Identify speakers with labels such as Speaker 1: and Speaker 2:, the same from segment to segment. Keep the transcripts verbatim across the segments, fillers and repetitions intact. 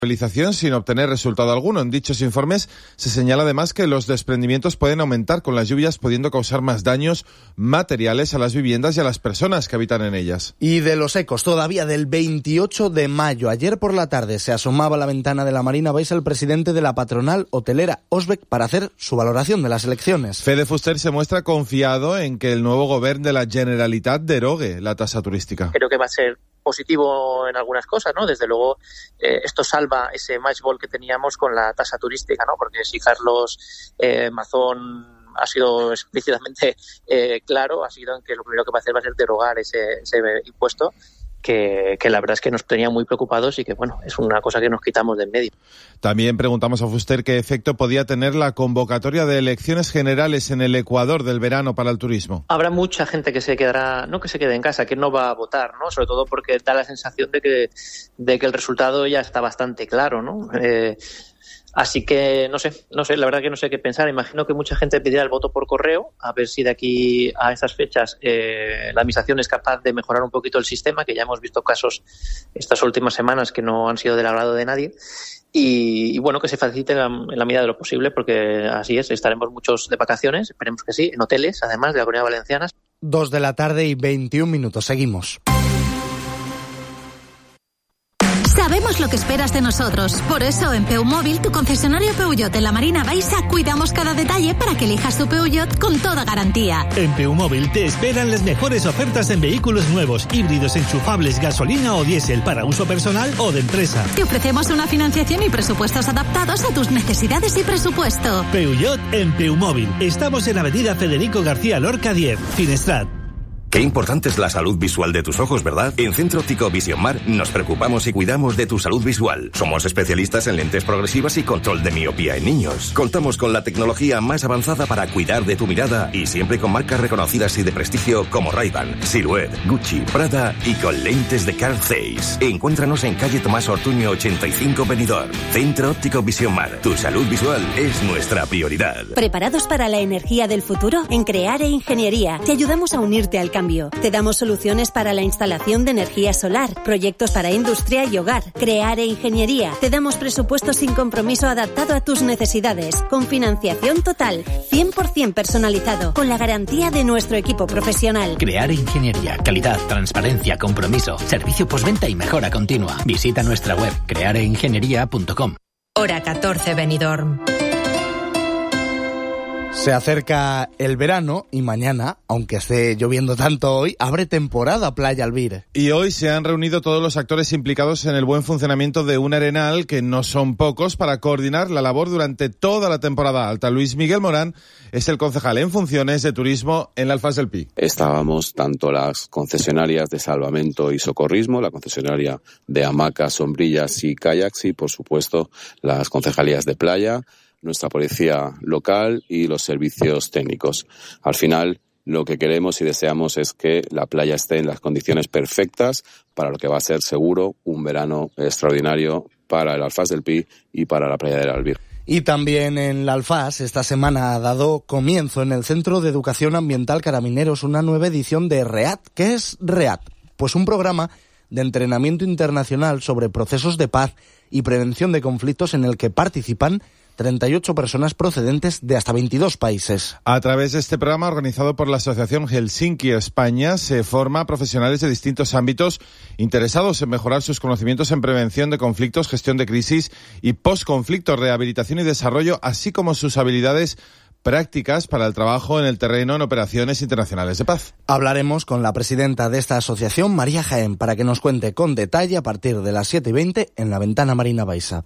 Speaker 1: Movilización sin obtener resultado alguno. En dichos informes se señala además que los desprendimientos pueden aumentar con las lluvias, pudiendo causar más daños materiales a las viviendas y a las personas que habitan en ellas.
Speaker 2: Y de los ecos todavía del veintiocho de mayo. Ayer por la tarde se asomaba a la ventana de la Marina Baixa el presidente de la patronal hotelera Osbec para hacer su valoración de las elecciones.
Speaker 1: Fede Fuster se muestra confiado en que el nuevo gobierno de la Generalitat derogue la tasa turística.
Speaker 3: Creo que va a ser positivo en algunas cosas, ¿no? Desde luego, eh, esto salva ese match ball que teníamos con la tasa turística, ¿no? Porque si Carlos eh, Mazón ha sido explícitamente eh, claro, ha sido en que lo primero que va a hacer va a ser derogar ese, ese impuesto, que, que la verdad es que nos tenía muy preocupados y que, bueno, es una cosa que nos quitamos de en medio.
Speaker 1: También preguntamos a Fuster qué efecto podía tener la convocatoria de elecciones generales en el Ecuador del verano para el turismo.
Speaker 3: Habrá mucha gente que se quedará, no que se quede en casa, que no va a votar, ¿no? Sobre todo porque da la sensación de que, de que el resultado ya está bastante claro, ¿no? Eh, Así que no sé, no sé, la verdad que no sé qué pensar. Imagino que mucha gente pedirá el voto por correo, a ver si de aquí a esas fechas eh, la administración es capaz de mejorar un poquito el sistema, que ya hemos visto casos estas últimas semanas que no han sido del agrado de nadie. Y, y bueno, que se facilite en la, en la medida de lo posible, porque así es, estaremos muchos de vacaciones, esperemos que sí, en hoteles, además de la Comunidad Valenciana.
Speaker 2: Dos de la tarde y veintiún minutos, seguimos.
Speaker 4: Sabemos lo que esperas de nosotros. Por eso, en Peumóvil, tu concesionario Peugeot en la Marina Baixa, cuidamos cada detalle para que elijas tu Peugeot con toda garantía.
Speaker 5: En Peumóvil te esperan las mejores ofertas en vehículos nuevos, híbridos, enchufables, gasolina o diésel, para uso personal o de empresa.
Speaker 4: Te ofrecemos una financiación y presupuestos adaptados a tus necesidades y presupuesto.
Speaker 5: Peugeot en Peumóvil. Estamos en Avenida Federico García Lorca diez, Finestrat.
Speaker 6: Qué importante es la salud visual de tus ojos, ¿verdad? En Centro Óptico Vision Mar nos preocupamos y cuidamos de tu salud visual. Somos especialistas en lentes progresivas y control de miopía en niños. Contamos con la tecnología más avanzada para cuidar de tu mirada y siempre con marcas reconocidas y de prestigio como Ray-Ban, Silhouette, Gucci, Prada y con lentes de Carl Zeiss. Encuéntranos en calle Tomás Ortuño ochenta y cinco, Benidorm. Centro Óptico Vision Mar. Tu salud visual es nuestra prioridad.
Speaker 7: ¿Preparados para la energía del futuro? En Creare Ingeniería te ayudamos a unirte al cambio. Te damos soluciones para la instalación de energía solar, proyectos para industria y hogar. Creare Ingeniería. Te damos presupuesto sin compromiso adaptado a tus necesidades, con financiación total, cien por ciento personalizado, con la garantía de nuestro equipo profesional.
Speaker 8: Creare Ingeniería. Calidad, transparencia, compromiso, servicio postventa y mejora continua. Visita nuestra web creare ingeniería punto com.
Speaker 9: Hora catorce, Benidorm.
Speaker 2: Se acerca el verano y mañana, aunque esté lloviendo tanto hoy, abre temporada Playa Albir.
Speaker 1: Y hoy se han reunido todos los actores implicados en el buen funcionamiento de un arenal, que no son pocos, para coordinar la labor durante toda la temporada alta. Luis Miguel Morán es el concejal en funciones de turismo en la Alfaz del Pi.
Speaker 10: Estábamos tanto las concesionarias de salvamento y socorrismo, la concesionaria de hamacas, sombrillas y kayaks y, por supuesto, las concejalías de playa, nuestra policía local y los servicios técnicos. Al final, lo que queremos y deseamos es que la playa esté en las condiciones perfectas para lo que va a ser seguro un verano extraordinario para el Alfaz del Pi y para la playa del Albir.
Speaker 2: Y también en la Alfaz, esta semana ha dado comienzo en el Centro de Educación Ambiental Carabineros una nueva edición de REAT. ¿Qué es REAT? Pues un programa de entrenamiento internacional sobre procesos de paz y prevención de conflictos en el que participan treinta y ocho personas procedentes de hasta veintidós países.
Speaker 1: A través de este programa, organizado por la Asociación Helsinki España, se forma a profesionales de distintos ámbitos interesados en mejorar sus conocimientos en prevención de conflictos, gestión de crisis y postconflicto, rehabilitación y desarrollo, así como sus habilidades prácticas para el trabajo en el terreno en operaciones internacionales de paz.
Speaker 2: Hablaremos con la presidenta de esta asociación, María Jaén, para que nos cuente con detalle a partir de las siete y veinte en la Ventana Marina Baixa.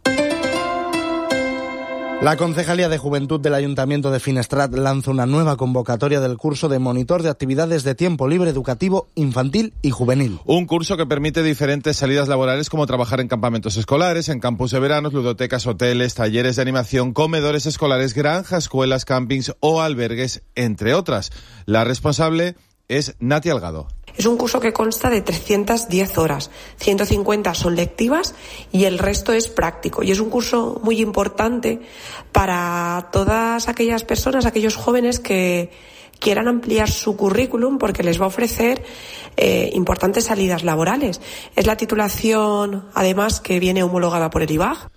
Speaker 2: La Concejalía de Juventud del Ayuntamiento de Finestrat lanza una nueva convocatoria del curso de monitor de actividades de tiempo libre educativo infantil y juvenil.
Speaker 1: Un curso que permite diferentes salidas laborales, como trabajar en campamentos escolares, en campus de veranos, ludotecas, hoteles, talleres de animación, comedores escolares, granjas, escuelas, campings o albergues, entre otras. La responsable es Nati Algado.
Speaker 11: Es un curso que consta de trescientas diez horas, ciento cincuenta son lectivas y el resto es práctico. Y es un curso muy importante para todas aquellas personas, aquellos jóvenes que quieran ampliar su currículum porque les va a ofrecer eh, importantes salidas laborales. Es la titulación, además, que viene homologada por el I B A G.